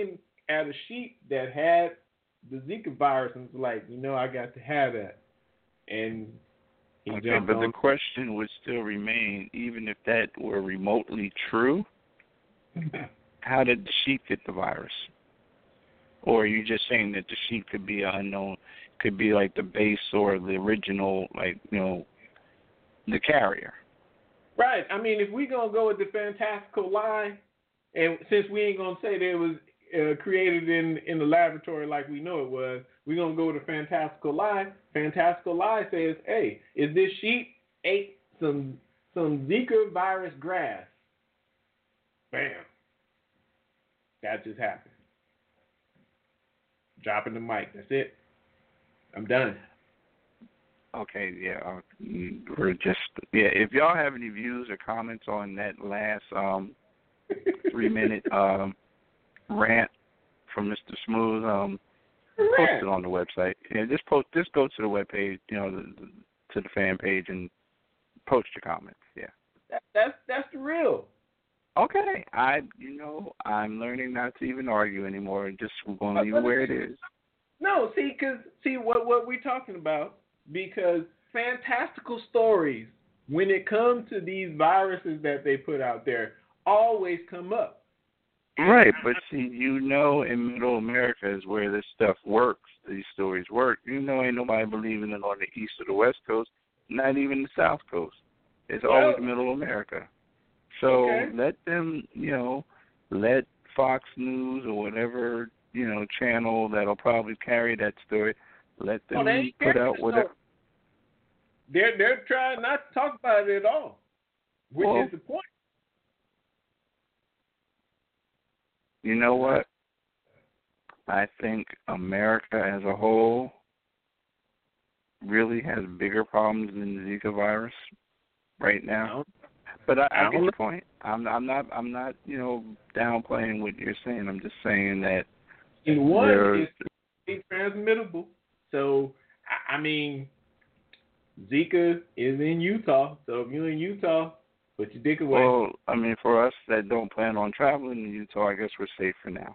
Speaker 3: at a sheep that had the Zika virus and was like, I got to have that. And he jumped
Speaker 4: but
Speaker 3: on.
Speaker 4: the question would still remain, even if that were remotely true, how did the sheep get the virus? Or are you just saying that the sheep could be unknown, could be like the base or the original, like, the carrier?
Speaker 3: Right. I mean, if we're going to go with the fantastical lie, and since we ain't going to say that it was created in the laboratory like we know it was, we're going to go with a fantastical lie. Fantastical lie says, hey, if this sheep ate some Zika virus grass, bam, that just happened. Dropping the mic. That's it. I'm done.
Speaker 4: Okay, yeah. If y'all have any views or comments on that last 3-minute rant from Mr. Smooth, post it on the website. Yeah, just go to the webpage, to the fan page and post your comments. Yeah.
Speaker 3: That's the real.
Speaker 4: Okay, I'm learning not to even argue anymore. Just going to leave it where it is.
Speaker 3: No, see what we're talking about, because fantastical stories, when it comes to these viruses that they put out there, always come up.
Speaker 4: Right, but see, in Middle America is where this stuff works. These stories work. Ain't nobody believing it on the East or the West Coast, not even the South Coast. It's always Middle America. So let them, let Fox News or whatever, channel that'll probably carry that story, let them put out whatever.
Speaker 3: They're trying not to talk about it at all, which is the point.
Speaker 4: You know what? I think America as a whole really has bigger problems than the Zika virus right now. But I get your point. I'm not downplaying what you're saying. I'm just saying that
Speaker 3: one is transmittable. So I mean, Zika is in Utah. So if you're in Utah, put your dick away.
Speaker 4: Well, I mean, for us that don't plan on traveling to Utah, I guess we're safe for now.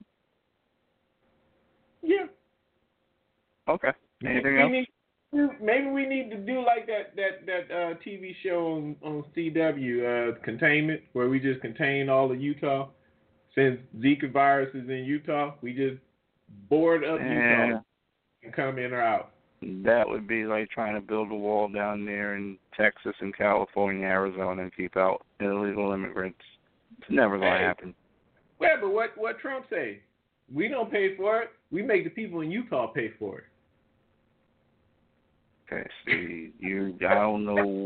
Speaker 3: Yeah.
Speaker 4: Okay. Anything else?
Speaker 3: Maybe we need to do like that TV show on CW, Containment, where we just contain all of Utah. Since Zika virus is in Utah, we just board up Utah and come in or out.
Speaker 4: That would be like trying to build a wall down there in Texas and California, Arizona, and keep out illegal immigrants. It's never going to happen.
Speaker 3: Yeah, but what Trump say? We don't pay for it. We make the people in Utah pay for it.
Speaker 4: Okay, see, I don't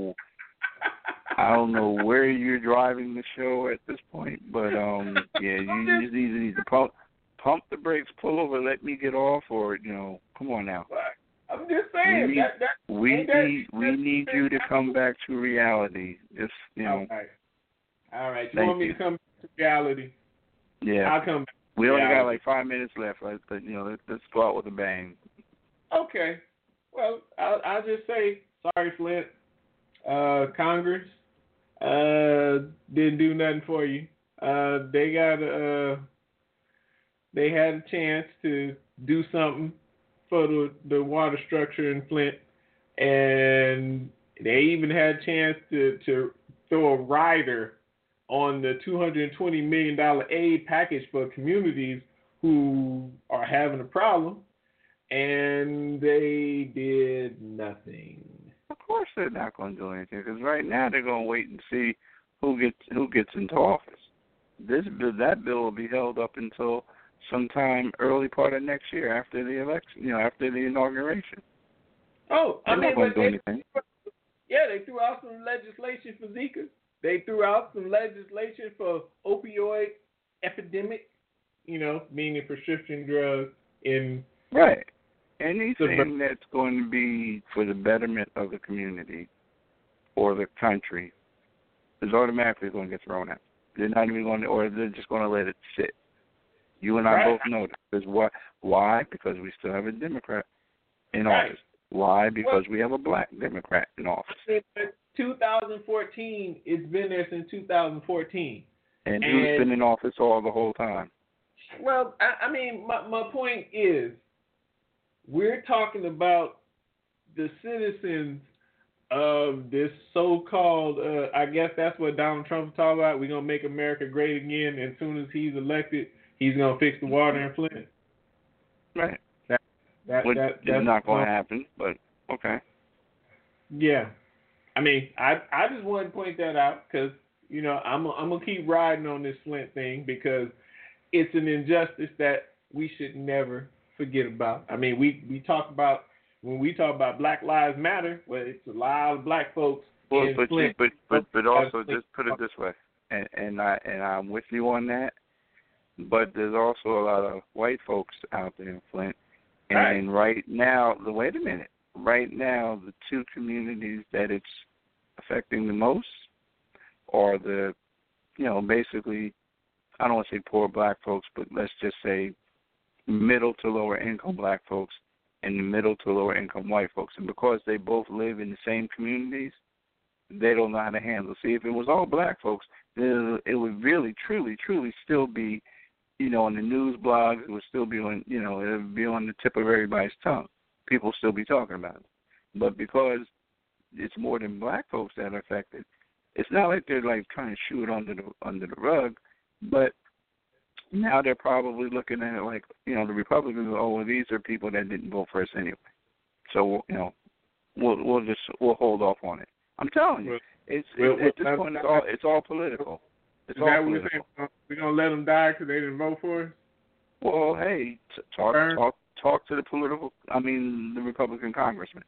Speaker 4: know where you're driving the show at this point, but you just either need to pump the brakes, pull over, let me get off, or come on now.
Speaker 3: I'm just saying
Speaker 4: we need you to come back to reality. Just All
Speaker 3: right. You want me to come back to reality?
Speaker 4: Yeah.
Speaker 3: I'll come back.
Speaker 4: We only got like 5 minutes left, right? But let's go out with a bang.
Speaker 3: Okay. Well, I'll just say sorry, Flint. Congress didn't do nothing for you. They had a chance to do something for the water structure in Flint, and they even had a chance to throw a rider on the $220 million aid package for communities who are having a problem, and they did nothing.
Speaker 4: Of course they're not going to do anything, because right now they're going to wait and see who gets into office. That bill will be held up until sometime early part of next year after the election, after the inauguration.
Speaker 3: Oh,
Speaker 4: they're not going to do anything.
Speaker 3: Yeah, they threw out some legislation for Zika. They threw out some legislation for opioid epidemic, meaning prescription drugs in...
Speaker 4: Right. Anything that's going to be for the betterment of the community or the country is automatically going to get thrown out. They're not even going to, or they're just going to let it sit. You and I both know that. Because why? Because we still have a Democrat in office. Why? Because we have a black Democrat in office.
Speaker 3: 2014, it's been there since 2014.
Speaker 4: And who's been in office all the whole time?
Speaker 3: Well, I mean, my point is, we're talking about the citizens of this so-called, I guess that's what Donald Trump's talking about. We're going to make America great again. And as soon as he's elected, he's going to fix the water in Flint.
Speaker 4: Right.
Speaker 3: That's
Speaker 4: not going to happen, but okay.
Speaker 3: Yeah. I mean, I just wanted to point that out because, you know, I'm going to keep riding on this Flint thing because it's an injustice that we should never forget about. I mean, we talk about, when we talk about Black Lives Matter, well, it's a lot of black folks in Flint.
Speaker 4: But also just put it this way, and I'm with you on that. But there's also a lot of white folks out there in Flint, and right now, wait a minute. Right now, the two communities that it's affecting the most are the, you know, basically, I don't want to say poor black folks, but let's just say middle to lower income black folks and the middle to lower income white folks. And because they both live in the same communities, they don't know how to handle it. See, if it was all black folks, then it would really, truly still be, you know, on the news blogs. It would still be on, you know, it would be on the tip of everybody's tongue. People will still be talking about it. But because it's more than black folks that are affected, it's not like they're like trying to shoo it under the rug, but now they're probably looking at it like, you know, the Republicans, oh, well, these are people that didn't vote for us anyway. So, you know, we'll hold off on it. I'm telling you, at this point, it's all political. It's all political.
Speaker 3: We're going to let them die because they didn't vote for us?
Speaker 4: Well, hey, talk to the Republican congressman.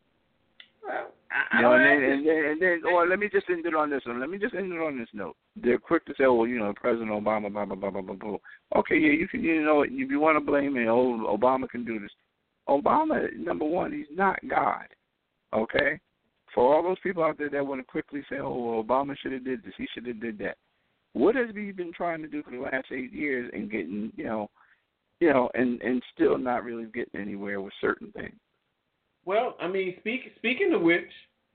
Speaker 3: Well,
Speaker 4: and then, let me just end it on this one. Let me just end it on this note. They're quick to say, well, you know, President Obama, blah, blah, blah, blah, blah, blah. Okay, yeah, you can, you know, if you want to blame him, Obama can do this. Obama, number one, he's not God, okay? For all those people out there that want to quickly say, oh, well, Obama should have did this, he should have did that. What has he been trying to do for the last 8 years and getting, and still not really getting anywhere with certain things?
Speaker 3: Well, I mean, speaking of which,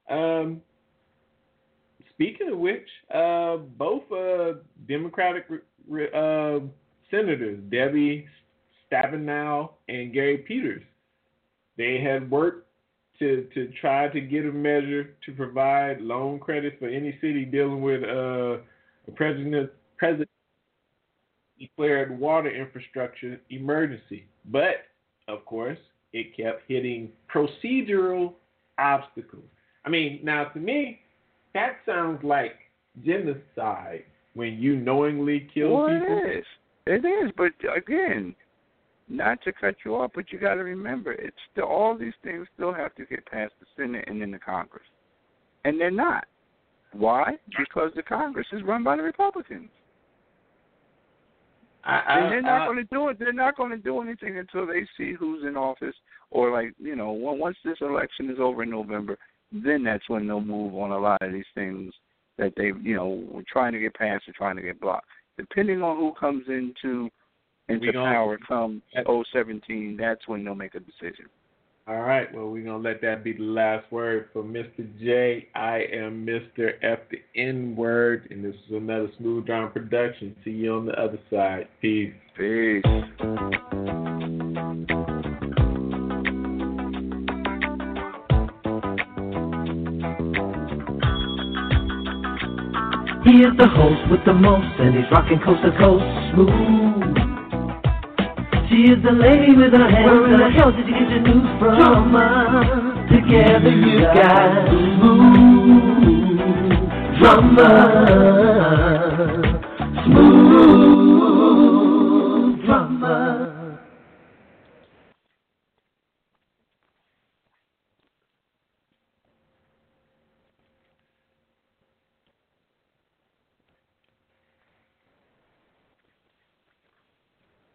Speaker 3: both Democratic senators, Debbie Stabenow and Gary Peters, they had worked to try to get a measure to provide loan credits for any city dealing with a president declared water infrastructure emergency. But, of course, it kept hitting procedural obstacles. I mean, now to me, that sounds like genocide when you knowingly kill people.
Speaker 4: It is, but again, not to cut you off, but you got to remember, it's still, all these things still have to get past the Senate and then the Congress, and they're not. Why? Because the Congress is run by the Republicans. And they're not going to do it. They're not going to do anything until they see who's in office, or once this election is over in November, then that's when they'll move on a lot of these things that they, were trying to get passed or trying to get blocked. Depending on who comes into power come 2017, that's when they'll make a decision.
Speaker 3: All right. Well, we're going to let that be the last word for Mr. J. I am Mr. F the N-word, and this is another Smooth Drama production. See you on the other side. Peace.
Speaker 4: Peace.
Speaker 2: He is the host with the most, and he's rocking coast to coast smooth. She is the lady with her hands. Where in the hell did you get your news from? Together you got smooth drama.